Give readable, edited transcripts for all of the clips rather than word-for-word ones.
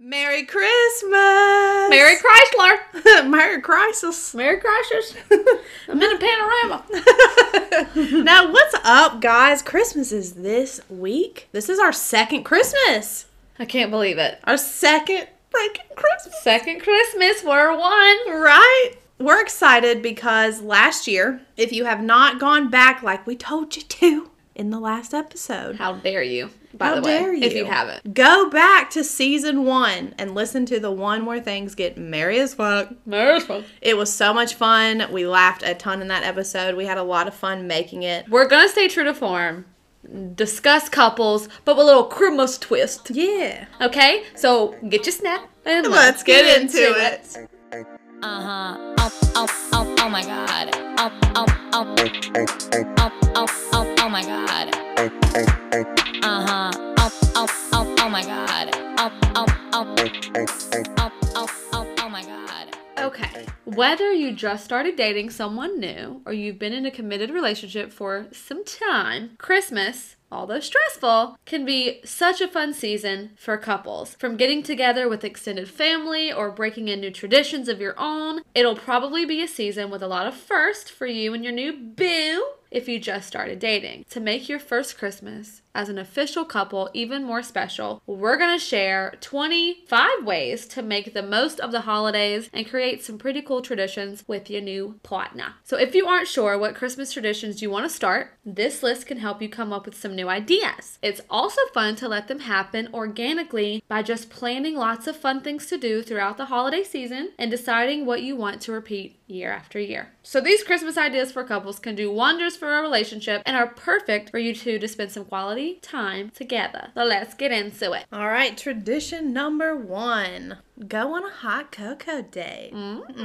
Merry Christmas! Merry Chrysler! Merry Crisis! Merry Crisis! I'm in a panorama. Now, what's up, guys? Christmas is this week. This is our second Christmas. I can't believe it. Our second freaking Christmas. Second Christmas, we're one. Right? We're excited because last year, if you have not gone back like we told you to in the last episode. How dare you, by How the way, dare you? if you haven't. Go back to season 1 and listen to the one where things get merry as fuck. Merry Christmas. It was so much fun. We laughed a ton in that episode. We had a lot of fun making it. We're going to stay true to form. Discuss couples, but with a little Christmas twist. Yeah. Okay? So, get your snack and Let's get into it. Oh my god. Oh my god. Oh my god. Oh my god. Okay. Whether you just started dating someone new or you've been in a committed relationship for some time, Christmas, although stressful, can be such a fun season for couples. From getting together with extended family or breaking in new traditions of your own, it'll probably be a season with a lot of firsts for you and your new boo if you just started dating. To make your first Christmas as an official couple even more special, we're going to share 25 ways to make the most of the holidays and create some pretty cool traditions with your new partner. So if you aren't sure what Christmas traditions you want to start, this list can help you come up with some new ideas. It's also fun to let them happen organically by just planning lots of fun things to do throughout the holiday season and deciding what you want to repeat year after year. So these Christmas ideas for couples can do wonders for a relationship and are perfect for you two to spend some quality time together. So let's get into it. All right, tradition number 1. Go on a hot cocoa date.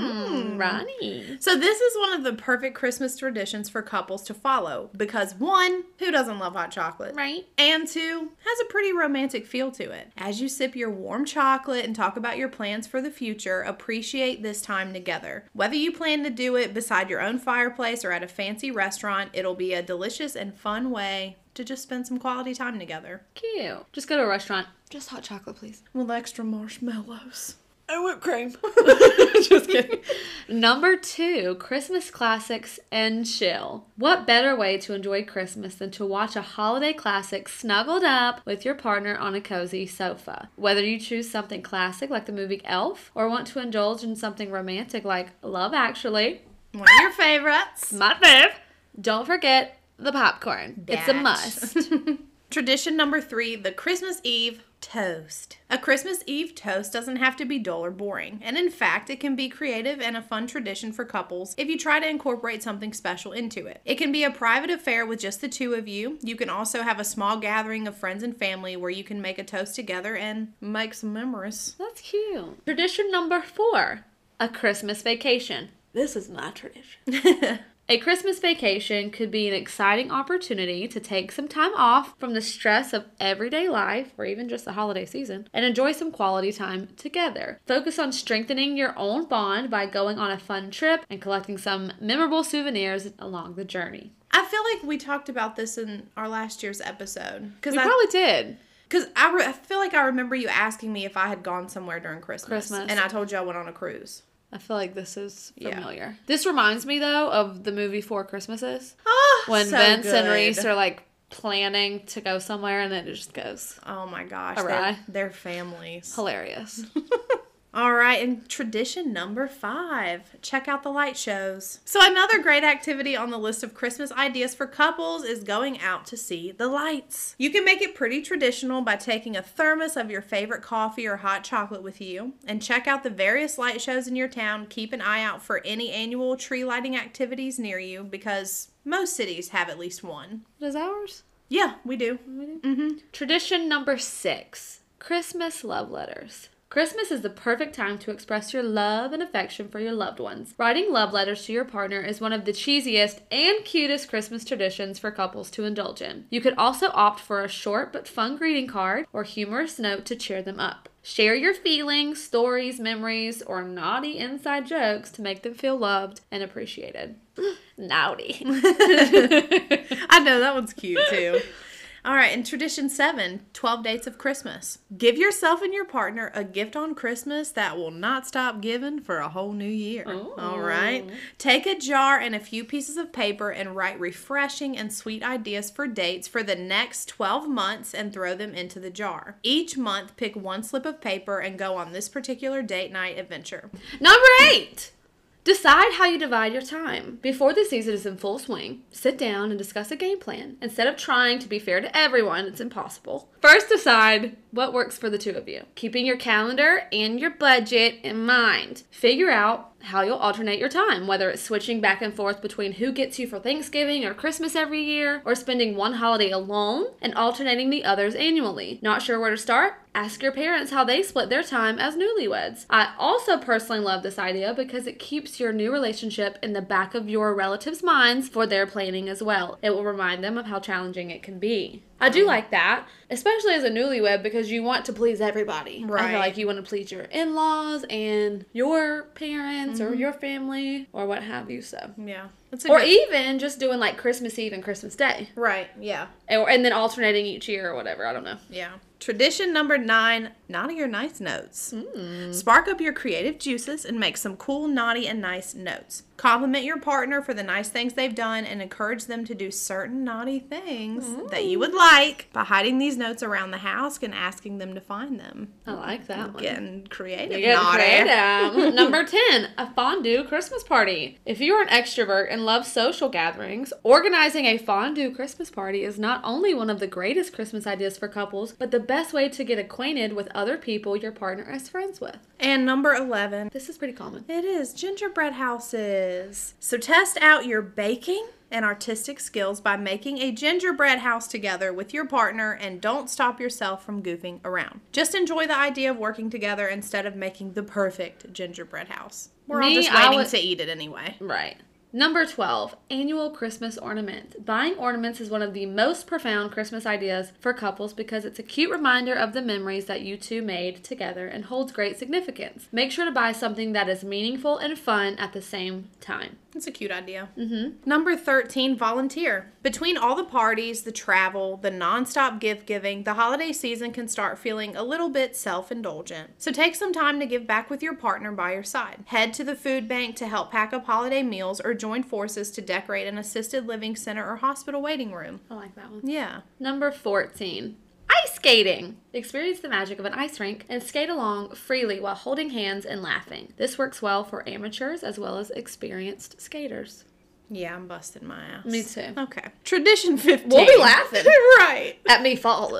Ronnie. So this is one of the perfect Christmas traditions for couples to follow because 1, who doesn't love hot chocolate? Right. And 2, has a pretty romantic feel to it. As you sip your warm chocolate and talk about your plans for the future, appreciate this time together. Whether you plan to do it beside your own fireplace or at a fancy restaurant, it'll be a delicious and fun way to just spend some quality time together. Cute. Just go to a restaurant. Just hot chocolate, please. With extra marshmallows. And whipped cream. Just kidding. Number 2, Christmas classics and chill. What better way to enjoy Christmas than to watch a holiday classic snuggled up with your partner on a cozy sofa? Whether you choose something classic like the movie Elf or want to indulge in something romantic like Love Actually, One of your favorites. my fave, don't forget the popcorn. It's a That. must. Tradition number 3, the Christmas Eve toast. A Christmas Eve toast doesn't have to be dull or boring. And in fact, it can be creative and a fun tradition for couples if you try to incorporate something special into it. It can be a private affair with just the two of you. You can also have a small gathering of friends and family where you can make a toast together and make some memories. That's cute. Tradition number 4, a Christmas vacation. This is my tradition. A Christmas vacation could be an exciting opportunity to take some time off from the stress of everyday life, or even just the holiday season, and enjoy some quality time together. Focus on strengthening your own bond by going on a fun trip and collecting some memorable souvenirs along the journey. I feel like we talked about this in our last year's episode. We probably did. Because I feel like I remember you asking me if I had gone somewhere during Christmas. And I told you I went on a cruise. I feel like this is familiar. Yeah. This reminds me, though, of the movie Four Christmases. Oh, When so Vince good. and Reese are, like, planning to go somewhere, and then it just goes Oh my gosh. Awry. They're families. hilarious. All right, and tradition number 5, check out the light shows. So another great activity on the list of Christmas ideas for couples is going out to see the lights. You can make it pretty traditional by taking a thermos of your favorite coffee or hot chocolate with you and check out the various light shows in your town. Keep an eye out for any annual tree lighting activities near you because most cities have at least one. Is ours? Yeah, we do. Tradition number 6, Christmas love letters. Christmas is the perfect time to express your love and affection for your loved ones. Writing love letters to your partner is one of the cheesiest and cutest Christmas traditions for couples to indulge in. You could also opt for a short but fun greeting card or humorous note to cheer them up. Share your feelings, stories, memories, or naughty inside jokes to make them feel loved and appreciated. Naughty. I know, that one's cute too. All right, and tradition 7, 12 dates of Christmas. Give yourself and your partner a gift on Christmas that will not stop giving for a whole new year. Ooh. All right. Take a jar and a few pieces of paper and write refreshing and sweet ideas for dates for the next 12 months and throw them into the jar. Each month, pick one slip of paper and go on this particular date night adventure. Number 8. Decide how you divide your time. Before the season is in full swing, sit down and discuss a game plan. Instead of trying to be fair to everyone, it's impossible. First, decide what works for the two of you, keeping your calendar and your budget in mind. Figure out how you'll alternate your time, whether it's switching back and forth between who gets you for Thanksgiving or Christmas every year, or spending one holiday alone and alternating the others annually. Not sure where to start? Ask your parents how they split their time as newlyweds. I also personally love this idea because it keeps your new relationship in the back of your relatives' minds for their planning as well. It will remind them of how challenging it can be. I do like that, especially as a newlywed, because you want to please everybody. I Right. feel like you want to please your in-laws and your parents or your family or what have you. So, Yeah. That's a or good... even just doing like Christmas Eve and Christmas Day, Right, yeah. and then alternating each year or whatever. I don't know. Yeah. Tradition number 9, naughty or nice notes. Spark up your creative juices and make some cool, naughty, and nice notes. Compliment your partner for the nice things they've done and encourage them to do certain naughty things that you would like by hiding these notes around the house and asking them to find them. I like that one. Getting creative, You're getting naughty. creative. Number 10, a fondue Christmas party. If you're an extrovert and love social gatherings, organizing a fondue Christmas party is not only one of the greatest Christmas ideas for couples, but the best way to get acquainted with other people your partner is friends with. And number 11, This is pretty common. it is gingerbread houses. So test out your baking and artistic skills by making a gingerbread house together with your partner, and don't stop yourself from goofing around. Just enjoy the idea of working together instead of making the perfect gingerbread house. We're all Me, just I waiting would- to eat it anyway. Right. Number 12, annual Christmas ornaments. Buying ornaments is one of the most profound Christmas ideas for couples because it's a cute reminder of the memories that you two made together and holds great significance. Make sure to buy something that is meaningful and fun at the same time. It's a cute idea. Number 13, volunteer. Between all the parties, the travel, the nonstop gift giving, the holiday season can start feeling a little bit self-indulgent. So take some time to give back with your partner by your side. Head to the food bank to help pack up holiday meals, or join forces to decorate an assisted living center or hospital waiting room. I like that one. Yeah. Number 14, ice skating. Experience the magic of an ice rink and skate along freely while holding hands and laughing. This works well for amateurs as well as experienced skaters. Yeah, I'm busting my ass. Me too. Okay. Tradition 15. We'll be laughing. Right. At me falling.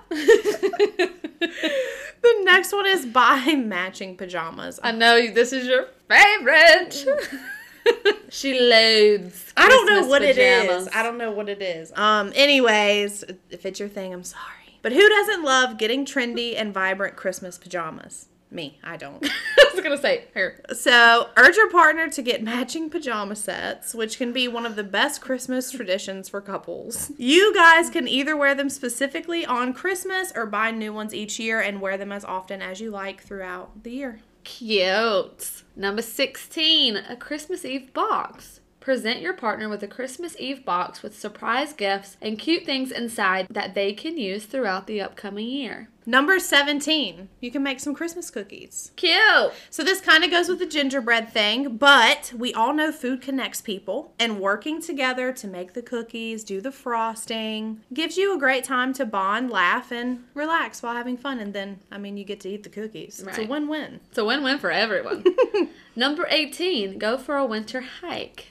The next one is buy matching pajamas. I know this is your favorite. She loads. I don't know Christmas what pajamas. it is. I don't know what it is. Anyways, if it's your thing, I'm sorry. But who doesn't love getting trendy and vibrant Christmas pajamas? Me, I don't. I was gonna say her. So, urge your partner to get matching pajama sets, which can be one of the best Christmas traditions for couples. You guys can either wear them specifically on Christmas or buy new ones each year and wear them as often as you like throughout the year. Cute. Number 16, a Christmas Eve box. Present your partner with a Christmas Eve box with surprise gifts and cute things inside that they can use throughout the upcoming year. Number 17, you can make some Christmas cookies. Cute. So this kind of goes with the gingerbread thing, but we all know food connects people, and working together to make the cookies, do the frosting, gives you a great time to bond, laugh, and relax while having fun. And then, you get to eat the cookies. It's a Right. win-win. It's a win-win for everyone. Number 18, go for a winter hike.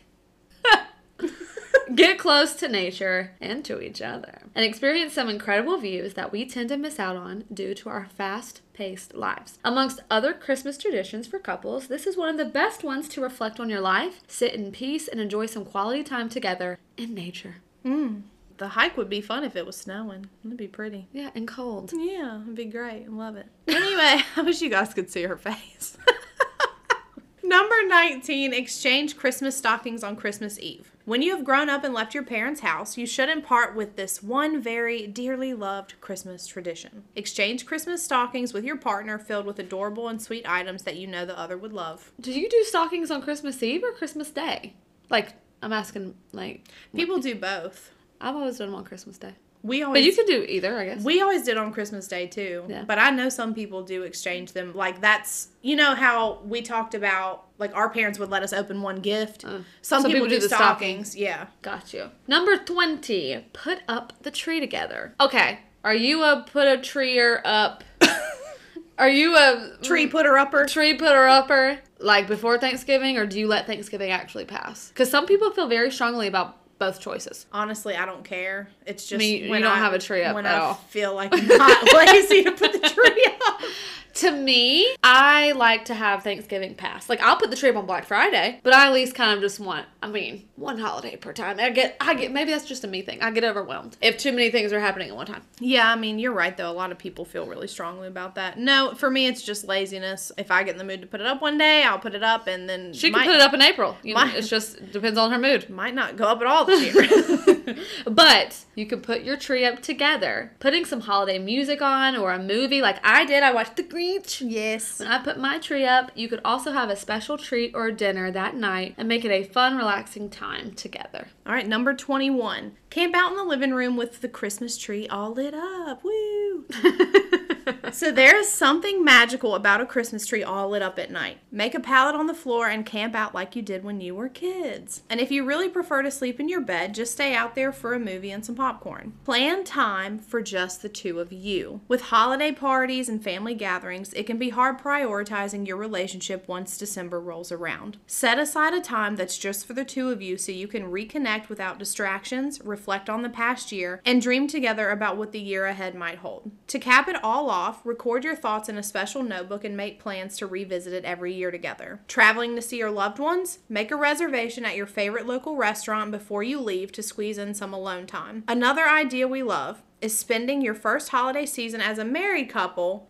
Get close to nature and to each other and experience some incredible views that we tend to miss out on due to our fast-paced lives. Amongst other Christmas traditions for couples, this is one of the best ones to reflect on your life, sit in peace, and enjoy some quality time together in nature. The hike would be fun if it was snowing. It'd be pretty. Yeah, and cold. Yeah, it'd be great. I love it. Anyway, I wish you guys could see her face. Number 19, exchange Christmas stockings on Christmas Eve. When you have grown up and left your parents' house, you shouldn't part with this one very dearly loved Christmas tradition. Exchange Christmas stockings with your partner filled with adorable and sweet items that you know the other would love. Do you do stockings on Christmas Eve or Christmas Day? I'm asking, People do both. I've always done them on Christmas Day. We But always you could do either, I guess. We always did on Christmas Day too. Yeah. But I know some people do exchange them. Like that's, you know how we talked about, like our parents would let us open one gift. Some people do the stockings. Yeah. Got you. Number 20, put up the tree together. Okay. Are you a put a treeer up? Are you a Tree putter upper. tree putter upper like before Thanksgiving, or do you let Thanksgiving actually pass? Because some people feel very strongly about both choices. Honestly, I don't care. It's just You when don't have a tree up when at I all. feel like I'm not lazy to put the tree up. To me, I like to have Thanksgiving pass. Like, I'll put the tree up on Black Friday, but I at least kind of just want, one holiday per time. I get, maybe that's just a me thing. I get overwhelmed if too many things are happening at one time. Yeah, I mean, you're right, though. A lot of people feel really strongly about that. No, for me, it's just laziness. If I get in the mood to put it up one day, I'll put it up, and then She can put it up in April. You know, might- it just depends on her mood. might not go up at all this year. But you can put your tree up together, putting some holiday music on or a movie like I did. I watched The Grinch. Yes. When I put my tree up, you could also have a special treat or dinner that night and make it a fun, relaxing time together. All right, number 21. Camp out in the living room with the Christmas tree all lit up. Woo! So there is something magical about a Christmas tree all lit up at night. Make a pallet on the floor and camp out like you did when you were kids. And if you really prefer to sleep in your bed, just stay out there for a movie and some popcorn. Plan time for just the two of you. With holiday parties and family gatherings, it can be hard prioritizing your relationship once December rolls around. Set aside a time that's just for the two of you so you can reconnect without distractions, reflect on the past year, and dream together about what the year ahead might hold. To cap it all off, record your thoughts in a special notebook and make plans to revisit it every year together. Traveling to see your loved ones? Make a reservation at your favorite local restaurant before you leave to squeeze in some alone time. Another idea we love is spending your first holiday season as a married couple.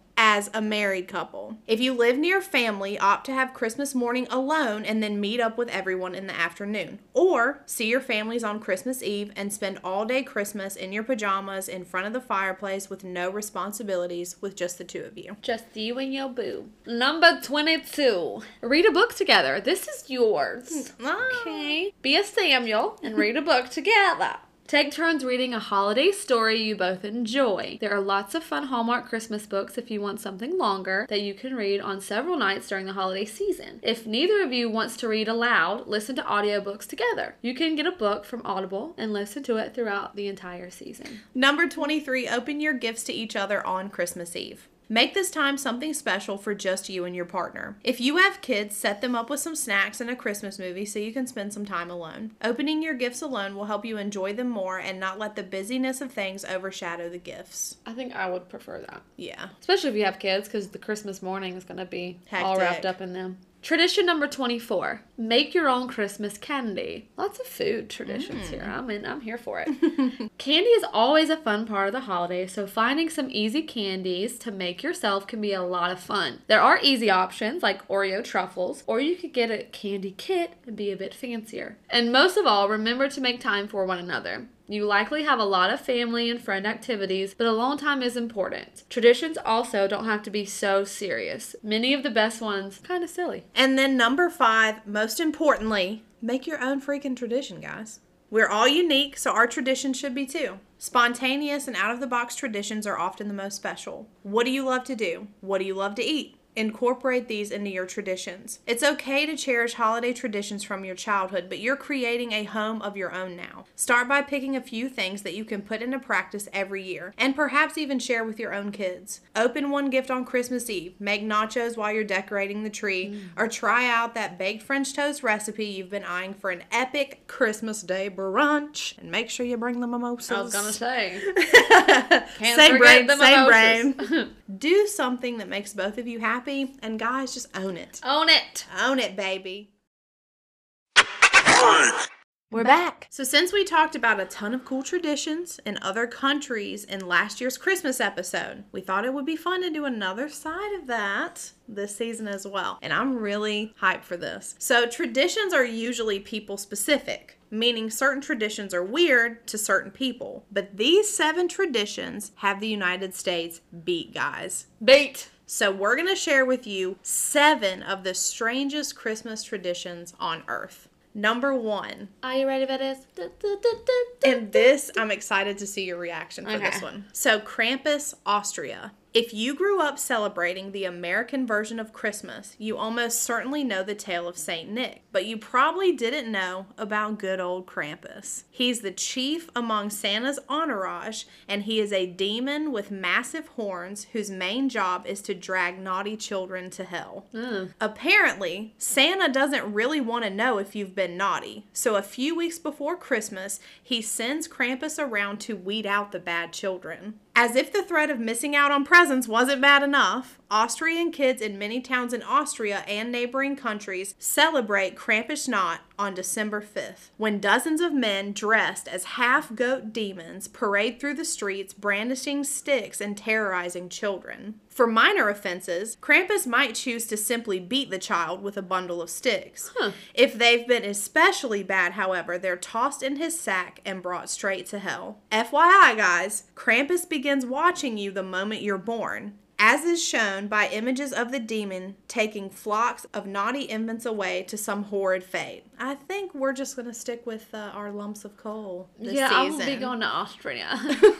If you live near family, opt to have Christmas morning alone and then meet up with everyone in the afternoon. Or see your families on Christmas Eve and spend all day Christmas in your pajamas in front of the fireplace with no responsibilities with just the two of you. Just you and your boo. Number 22. Read a book together. This is yours. Okay. Be a Samuel and read a book together. Take turns reading a holiday story you both enjoy. There are lots of fun Hallmark Christmas books if you want something longer that you can read on several nights during the holiday season. If neither of you wants to read aloud, listen to audiobooks together. You can get a book from Audible and listen to it throughout the entire season. Number 23, open your gifts to each other on Christmas Eve. Make this time something special for just you and your partner. If you have kids, set them up with some snacks and a Christmas movie so you can spend some time alone. Opening your gifts alone will help you enjoy them more and not let the busyness of things overshadow the gifts. I think I would prefer that. Yeah. Especially if you have kids, because the Christmas morning is going to be all Hectic. wrapped up in them. Tradition number 24. Make your own Christmas candy. Lots of food traditions here. I'm here for it. Candy is always a fun part of the holiday, so finding some easy candies to make yourself can be a lot of fun. There are easy options like Oreo truffles, or you could get a candy kit and be a bit fancier. And most of all, remember to make time for one another. You likely have a lot of family and friend activities, but alone time is important. Traditions also don't have to be so serious. Many of the best ones kind of silly. And then number 5, most importantly, make your own freaking tradition, guys. We're all unique, so our traditions should be too. Spontaneous and out-of-the-box traditions are often the most special. What do you love to do? What do you love to eat? Incorporate these into your traditions. It's okay to cherish holiday traditions from your childhood, but you're creating a home of your own now. Start by picking a few things that you can put into practice every year, and perhaps even share with your own kids. Open one gift on Christmas Eve, make nachos while you're decorating the tree, or try out that baked French toast recipe you've been eyeing for an epic Christmas Day brunch. And make sure you bring the mimosas. I was gonna say. Same brain, the same mimosas. brain. Do something that makes both of you happy, and guys, just own it. Own it. Own it, baby. We're back. So since we talked about a ton of cool traditions in other countries in last year's Christmas episode, we thought it would be fun to do another side of that this season as well. And I'm really hyped for this. So traditions are usually people specific, meaning certain traditions are weird to certain people. But these 7 traditions have the United States beat, guys. Beat. So we're going to share with you 7 of the strangest Christmas traditions on earth. Number 1. Are you ready for this? And this, I'm excited to see your reaction for this Okay. one. So, Krampus, Austria. If you grew up celebrating the American version of Christmas, you almost certainly know the tale of St. Nick, but you probably didn't know about good old Krampus. He's the chief among Santa's entourage, and he is a demon with massive horns whose main job is to drag naughty children to hell. Apparently, Santa doesn't really want to know if you've been naughty, so a few weeks before Christmas, he sends Krampus around to weed out the bad children. As if the threat of missing out on presents wasn't bad enough, Austrian kids in many towns in Austria and neighboring countries celebrate Krampusnacht on December 5th, when dozens of men dressed as half-goat demons parade through the streets brandishing sticks and terrorizing children. For minor offenses, Krampus might choose to simply beat the child with a bundle of sticks. If they've been especially bad, however, they're tossed in his sack and brought straight to hell. FYI, guys, Krampus begins watching you the moment you're born, as is shown by images of the demon taking flocks of naughty infants away to some horrid fate. I think we're just going to stick with our lumps of coal this season. I will be going to Austria.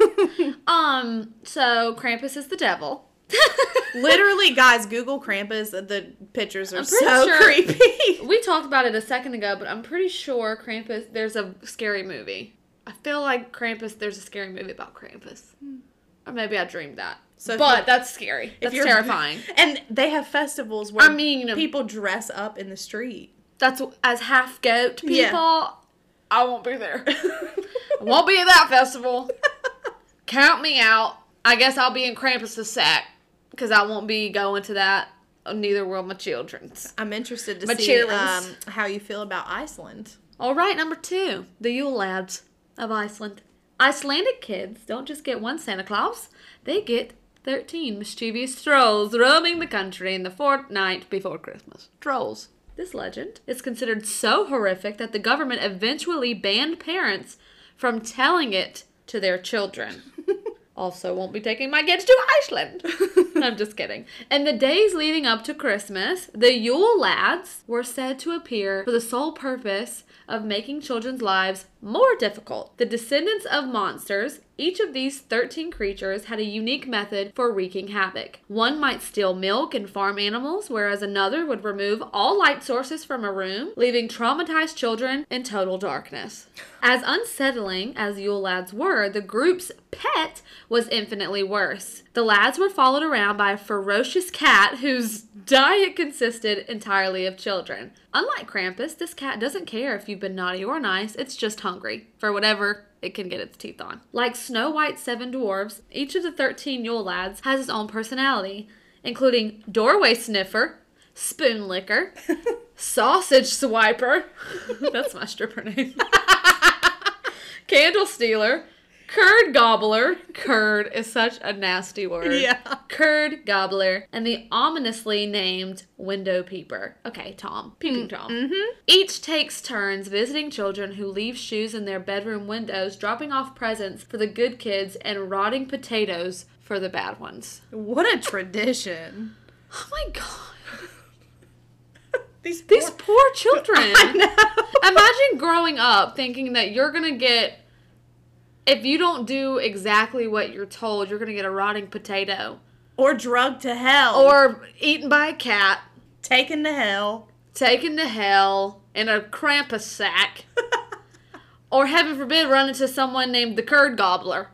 So Krampus is the devil. Literally, guys, Google Krampus. The pictures are I'm pretty so sure- creepy. We talked about it a second ago, but I'm pretty sure Krampus, there's a scary movie. I feel like Krampus, there's a scary movie about Krampus. Or maybe I dreamed that. So if but you- that's scary. That's you're- terrifying. And they have festivals where I mean, people dress up in the street. That's as half goat people. Yeah. I won't be there. I won't be at that festival. Count me out. I guess I'll be in Krampus' sack because I won't be going to that. Neither will my children's. I'm interested to My see cheerleaders. how you feel about Iceland. All right, number 2, the Yule Lads of Iceland. Icelandic kids don't just get one Santa Claus; they get 13 mischievous trolls roaming the country in the fortnight before Christmas. Trolls. This legend is considered so horrific that the government eventually banned parents from telling it to their children. Also, won't be taking my kids to Iceland. I'm just kidding. In the days leading up to Christmas, the Yule Lads were said to appear for the sole purpose of making children's lives more difficult. The descendants of monsters, each of these 13 creatures had a unique method for wreaking havoc. One might steal milk and farm animals, whereas another would remove all light sources from a room, leaving traumatized children in total darkness. As unsettling as Yule Lads were, the group's pet was infinitely worse. The lads were followed around by a ferocious cat whose diet consisted entirely of children. Unlike Krampus, this cat doesn't care if you've been naughty or nice, it's just hungry for whatever it can get its teeth on. Like Snow White's 7 dwarves, each of the 13 Yule Lads has its own personality, including Doorway Sniffer, Spoon Licker, Sausage Swiper, that's my stripper name, Candle Stealer, Curd Gobbler. Curd is such a nasty word. Yeah. Curd Gobbler. And the ominously named Window Peeper. Okay, Tom. Peeping Tom. Mm-hmm. Each takes turns visiting children who leave shoes in their bedroom windows, dropping off presents for the good kids, and rotting potatoes for the bad ones. What a tradition. Oh my god. These Poor children. Imagine growing up thinking that you're going to get, if you don't do exactly what you're told, you're going to get a rotting potato. Or drugged to hell. Or eaten by a cat. taken to hell. Taken to hell in a Krampus sack. Or heaven forbid run into someone named the Curd Gobbler.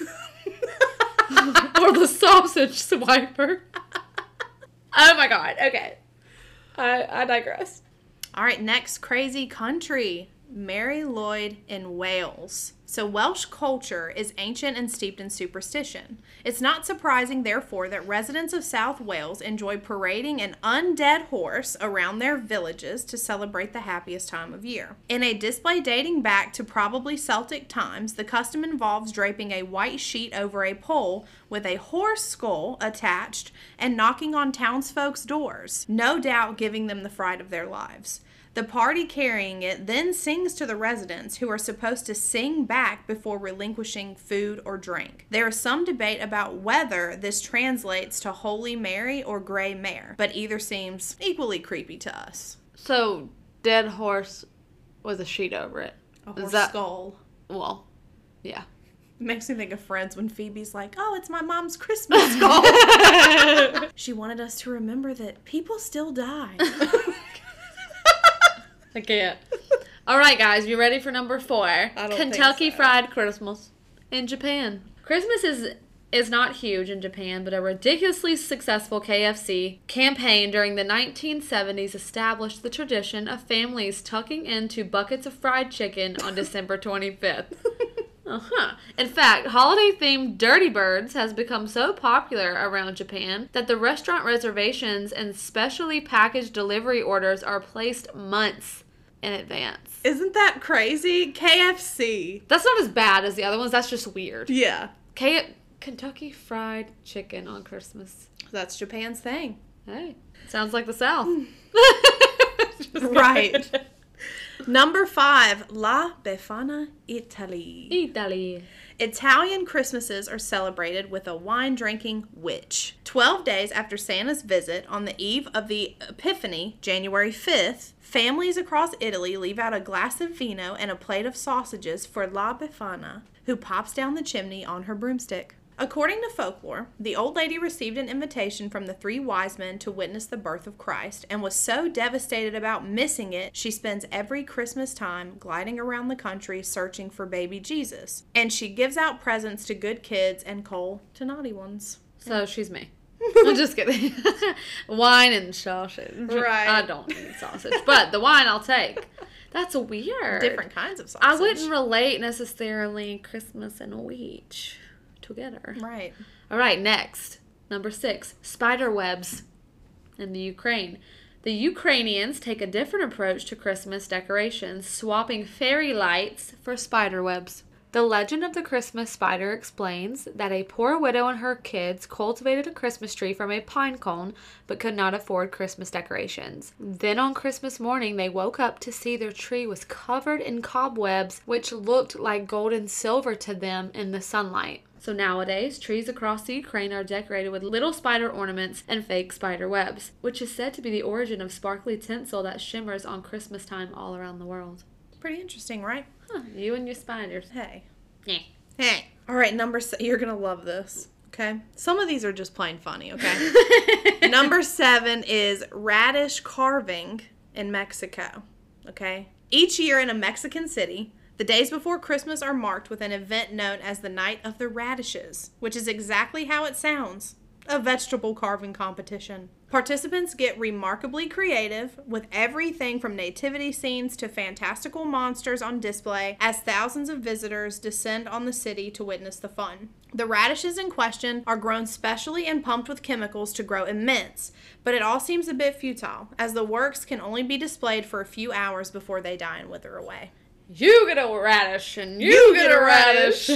Or the Sausage Swiper. Oh my god, okay. I digress. All right, next crazy country. Mary Lloyd in Wales. So Welsh culture is ancient and steeped in superstition. It's not surprising, therefore, that residents of South Wales enjoy parading an undead horse around their villages to celebrate the happiest time of year. In a display dating back to probably Celtic times, the custom involves draping a white sheet over a pole with a horse skull attached and knocking on townsfolk's doors, no doubt giving them the fright of their lives. The party carrying it then sings to the residents, who are supposed to sing back before relinquishing food or drink. There is some debate about whether this translates to Holy Mary or Grey Mare, but either seems equally creepy to us. So, dead horse with a sheet over it. A horse Is that- skull. Well, yeah. Makes me think of Friends when Phoebe's like, oh, it's my mom's Christmas skull. She wanted us to remember that people still die. I can't. All right, guys, you ready for number 4? don't Kentucky think so. Fried Christmas in Japan. Christmas is not huge in Japan, but a ridiculously successful KFC campaign during the 1970s established the tradition of families tucking into buckets of fried chicken on December 25th. In fact, holiday-themed Dirty Birds has become so popular around Japan that the restaurant reservations and specially packaged delivery orders are placed months in advance. Isn't that crazy? KFC. That's not as bad as the other ones. That's just weird. Yeah. Kentucky Fried Chicken on Christmas. That's Japan's thing. Hey, sounds like the South. Right. Number 5, La Befana, Italy. Italy. Italian Christmases are celebrated with a wine-drinking witch. 12 days after Santa's visit, on the eve of the Epiphany, January 5th, families across Italy leave out a glass of vino and a plate of sausages for La Befana, who pops down the chimney on her broomstick. According to folklore, the old lady received an invitation from the 3 wise men to witness the birth of Christ and was so devastated about missing it, she spends every Christmas time gliding around the country searching for baby Jesus. And she gives out presents to good kids and coal to naughty ones. So she's me. I'm just kidding. Wine and sausage. Right. I don't need sausage, but the wine I'll take. That's weird. Different kinds of sausage. I wouldn't relate necessarily Christmas and a witch together. Right. All right, next. Number 6, spider webs in the Ukraine. The Ukrainians take a different approach to Christmas decorations, swapping fairy lights for spider webs. The legend of the Christmas spider explains that a poor widow and her kids cultivated a Christmas tree from a pine cone but could not afford Christmas decorations. Then on Christmas morning, they woke up to see their tree was covered in cobwebs, which looked like gold and silver to them in the sunlight. So nowadays, trees across the Ukraine are decorated with little spider ornaments and fake spider webs, which is said to be the origin of sparkly tinsel that shimmers on Christmas time all around the world. Pretty interesting, right? Huh, you and your spiders. Hey. Yeah. Hey. All right, you're going to love this, okay? Some of these are just plain funny, okay? Number 7 is radish carving in Mexico, okay? Each year in a Mexican city, the days before Christmas are marked with an event known as the Night of the Radishes, which is exactly how it sounds, a vegetable carving competition. Participants get remarkably creative, with everything from nativity scenes to fantastical monsters on display as thousands of visitors descend on the city to witness the fun. The radishes in question are grown specially and pumped with chemicals to grow immense, but it all seems a bit futile, as the works can only be displayed for a few hours before they die and wither away. You get a radish and you get a radish.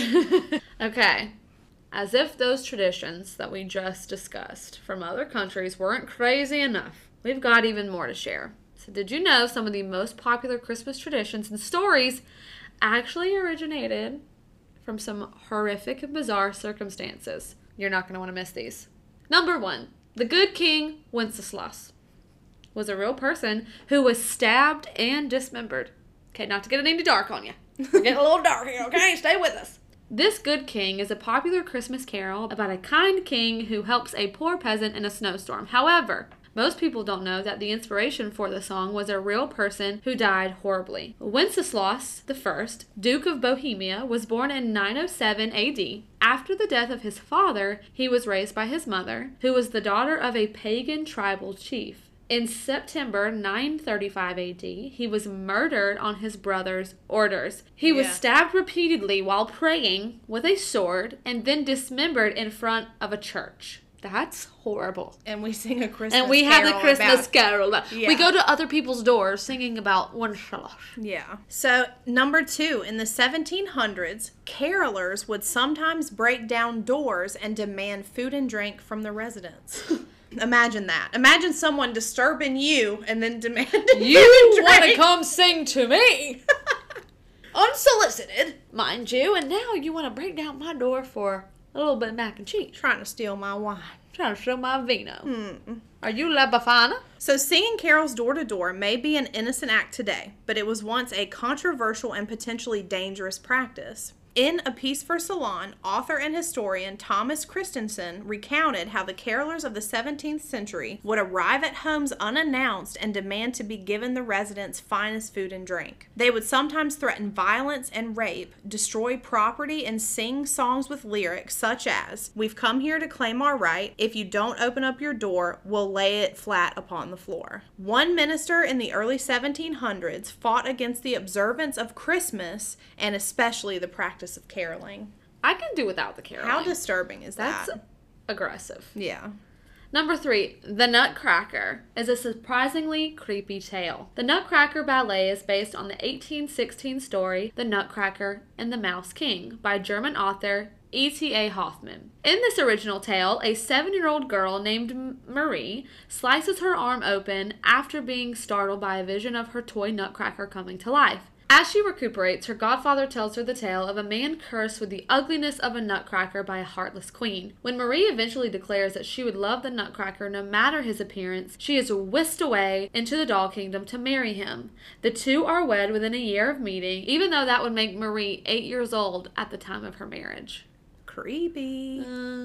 Okay. As if those traditions that we just discussed from other countries weren't crazy enough, we've got even more to share. So did you know some of the most popular Christmas traditions and stories actually originated from some horrific and bizarre circumstances? You're not going to want to miss these. Number 1, the good King Wenceslas was a real person who was stabbed and dismembered. Okay, not to get it any dark on you. We're getting a little dark here, okay? Stay with us. This Good King is a popular Christmas carol about a kind king who helps a poor peasant in a snowstorm. However, most people don't know that the inspiration for the song was a real person who died horribly. Wenceslas I, Duke of Bohemia, was born in 907 AD. After the death of his father, he was raised by his mother, who was the daughter of a pagan tribal chief. In September 935 AD, he was murdered on his brother's orders. He was stabbed repeatedly while praying with a sword and then dismembered in front of a church. That's horrible. And we sing a Christmas And we have the carol Christmas about... carol. Yeah. We go to other people's doors singing about Wenceslas. Yeah. So, number 2, in the 1700s, carolers would sometimes break down doors and demand food and drink from the residents. Imagine that. Imagine someone disturbing you and then demanding You food and want to drink. come sing to me? Unsolicited, mind you, and now you want to break down my door for a little bit of mac and cheese. Trying to steal my wine. Trying to show my vino. Are you La Befana? So singing carols door to door may be an innocent act today, but it was once a controversial and potentially dangerous practice. In A Piece for Salon, author and historian Thomas Christensen recounted how the carolers of the 17th century would arrive at homes unannounced and demand to be given the residents' finest food and drink. They would sometimes threaten violence and rape, destroy property, and sing songs with lyrics such as, "We've come here to claim our right. If you don't open up your door, we'll lay it flat upon the floor." One minister in the early 1700s fought against the observance of Christmas and especially the practice of caroling. I can do without the caroling. How disturbing is That's that? aggressive. Yeah. Number 3, The Nutcracker is a surprisingly creepy tale. The Nutcracker Ballet is based on the 1816 story The Nutcracker and the Mouse King by German author E.T.A. Hoffmann. In this original tale, a 7-year-old girl named Marie slices her arm open after being startled by a vision of her toy Nutcracker coming to life. As she recuperates, her godfather tells her the tale of a man cursed with the ugliness of a nutcracker by a heartless queen. When Marie eventually declares that she would love the nutcracker no matter his appearance, she is whisked away into the doll kingdom to marry him. The two are wed within a year of meeting, even though that would make Marie 8 years old at the time of her marriage. Creepy.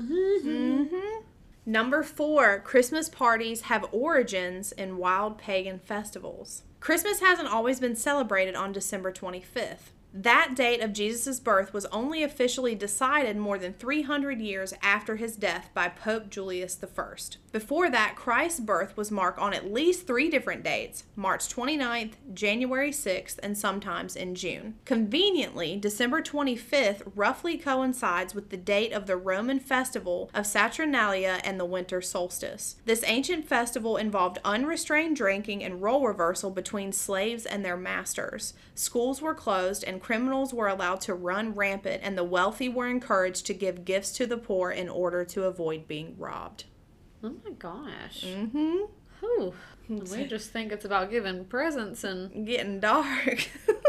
Number 4, Christmas parties have origins in wild pagan festivals. Christmas hasn't always been celebrated on December 25th. That date of Jesus' birth was only officially decided more than 300 years after his death by Pope Julius I. Before that, Christ's birth was marked on at least 3 different dates, March 29th, January 6th, and sometimes in June. Conveniently, December 25th roughly coincides with the date of the Roman festival of Saturnalia and the winter solstice. This ancient festival involved unrestrained drinking and role reversal between slaves and their masters. Schools were closed and criminals were allowed to run rampant, and the wealthy were encouraged to give gifts to the poor in order to avoid being robbed. Oh my gosh. Mm-hmm. We just think it's about giving presents and... Getting dark.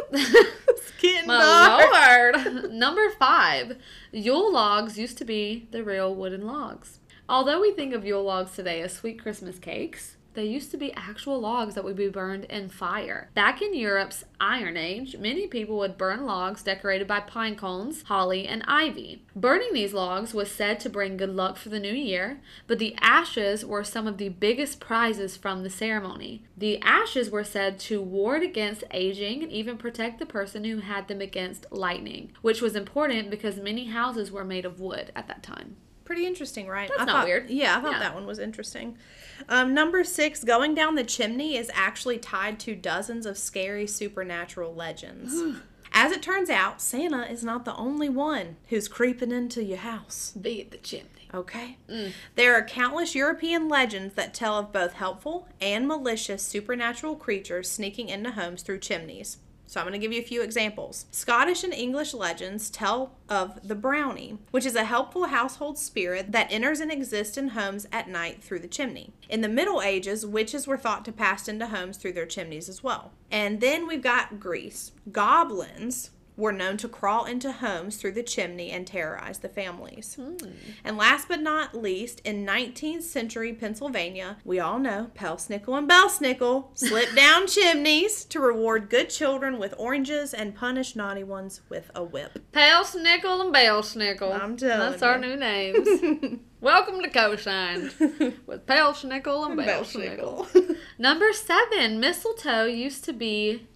It's getting dark. My Lord. Number 5. Yule logs used to be the real wooden logs. Although we think of Yule logs today as sweet Christmas cakes, they used to be actual logs that would be burned in fire. Back in Europe's Iron Age, many people would burn logs decorated by pine cones, holly, and ivy. Burning these logs was said to bring good luck for the new year, but the ashes were some of the biggest prizes from the ceremony. The ashes were said to ward against aging and even protect the person who had them against lightning, which was important because many houses were made of wood at that time. Pretty interesting, right? That's not weird. Yeah, I thought that one was interesting. Number 6, going down the chimney is actually tied to dozens of scary supernatural legends. As it turns out, Santa is not the only one who's creeping into your house. Be it the chimney. Okay. There are countless European legends that tell of both helpful and malicious supernatural creatures sneaking into homes through chimneys. So I'm going to give you a few examples. Scottish and English legends tell of the brownie, which is a helpful household spirit that enters and exists in homes at night through the chimney. In the Middle Ages, witches were thought to pass into homes through their chimneys as well. And then we've got Greece. Goblins were known to crawl into homes through the chimney and terrorize the families. And last but not least, in 19th century Pennsylvania, we all know Pelsnickel and Belsnickel slipped down chimneys to reward good children with oranges and punish naughty ones with a whip. Pelsnickel and Belsnickel. I'm telling That's our you. new names. Welcome to Cosine with Pelsnickel and Belsnickel. Number 7, mistletoe used to be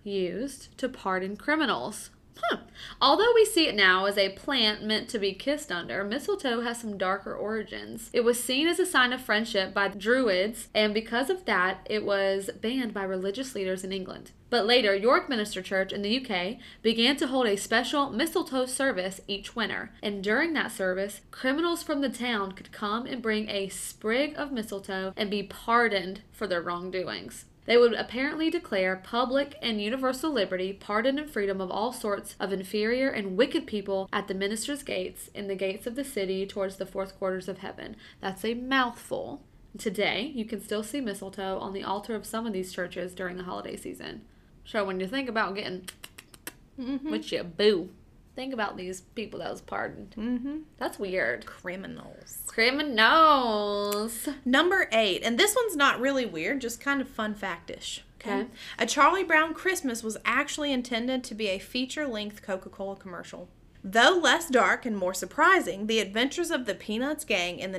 used to pardon criminals. Although we see it now as a plant meant to be kissed under, mistletoe has some darker origins. It was seen as a sign of friendship by the Druids, and because of that, it was banned by religious leaders in England. But later, York Minster Church in the UK began to hold a special mistletoe service each winter, and during that service, criminals from the town could come and bring a sprig of mistletoe and be pardoned for their wrongdoings. They would apparently declare public and universal liberty, pardon, and freedom of all sorts of inferior and wicked people at the minister's gates, in the gates of the city towards the 4th quarters of heaven. That's a mouthful. Today, you can still see mistletoe on the altar of some of these churches during the holiday season. So when you think about getting with your boo, Think about these people that was pardoned. Mm-hmm. That's weird. Criminals. Criminals. Number 8, and this one's not really weird, just kind of fun factish. Okay. A Charlie Brown Christmas was actually intended to be a feature-length Coca-Cola commercial. Though less dark and more surprising, the adventures of the Peanuts gang in the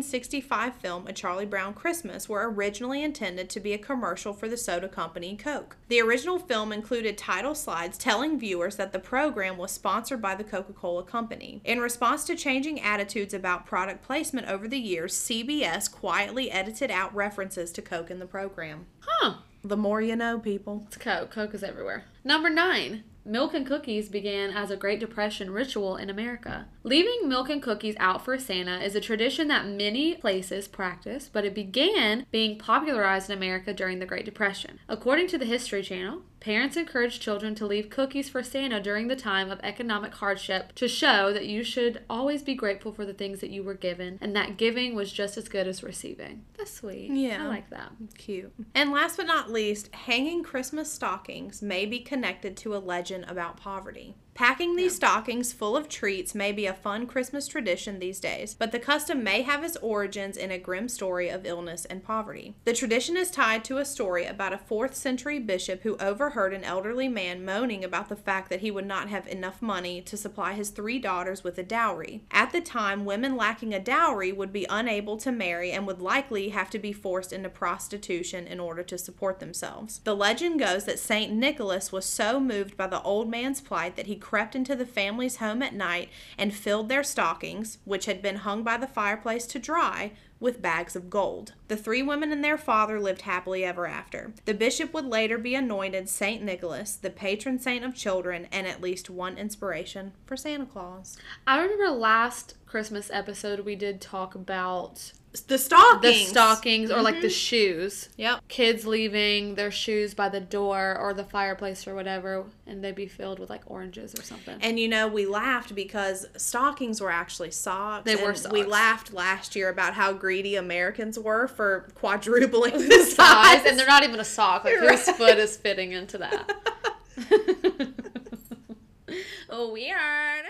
1965 film A Charlie Brown Christmas were originally intended to be a commercial for the soda company Coke. The original film included title slides telling viewers that the program was sponsored by the Coca-Cola Company. In response to changing attitudes about product placement over the years, CBS quietly edited out references to Coke in the program. Huh. The more you know, people. It's Coke. Coke is everywhere. Number 9. Milk and cookies began as a Great Depression ritual in America. Leaving milk and cookies out for Santa is a tradition that many places practice, but it began being popularized in America during the Great Depression. According to the History Channel, parents encouraged children to leave cookies for Santa during the time of economic hardship to show that you should always be grateful for the things that you were given and that giving was just as good as receiving. That's sweet. Yeah. I like that. Cute. And last but not least, hanging Christmas stockings may be connected to a legend about poverty. Packing these stockings full of treats may be a fun Christmas tradition these days, but the custom may have its origins in a grim story of illness and poverty. The tradition is tied to a story about a 4th century bishop who overheard an elderly man moaning about the fact that he would not have enough money to supply his 3 daughters with a dowry. At the time, women lacking a dowry would be unable to marry and would likely have to be forced into prostitution in order to support themselves. The legend goes that St. Nicholas was so moved by the old man's plight that he crept into the family's home at night and filled their stockings, which had been hung by the fireplace to dry, with bags of gold. The 3 women and their father lived happily ever after. The bishop would later be anointed St. Nicholas, the patron saint of children, and at least one inspiration for Santa Claus. I remember last Christmas episode we did talk about The stockings. the stockings or like the shoes. Yep. Kids leaving their shoes by the door or the fireplace or whatever, and they'd be filled with like oranges or something. And you know, we laughed because stockings were actually socks. They were and socks. We laughed last year about how greedy Americans were for quadrupling the The size, size. and they're not even a sock. Like, You're whose foot is fitting into that? Oh, weird.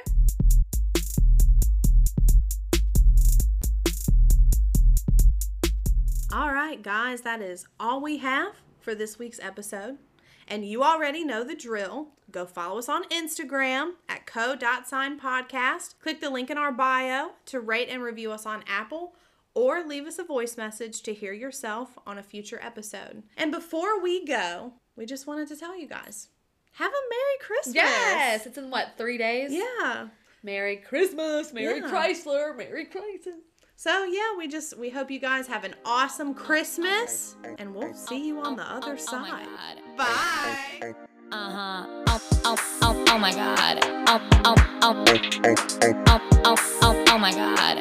All right, guys, that is all we have for this week's episode. And you already know the drill. Go follow us on Instagram at co.signpodcast. Click the link in our bio to rate and review us on Apple, or leave us a voice message to hear yourself on a future episode. And before we go, we just wanted to tell you guys, have a Merry Christmas. Yes, it's in what, 3 days? Yeah. Merry Christmas, Merry Yeah. Chrysler, Merry Crisis. So yeah, we hope you guys have an awesome Christmas, and we'll see you on the other side. God. Bye. Oh my god. Oh my god.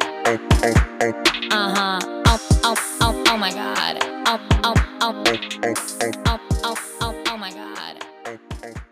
Oh my god. Oh my god.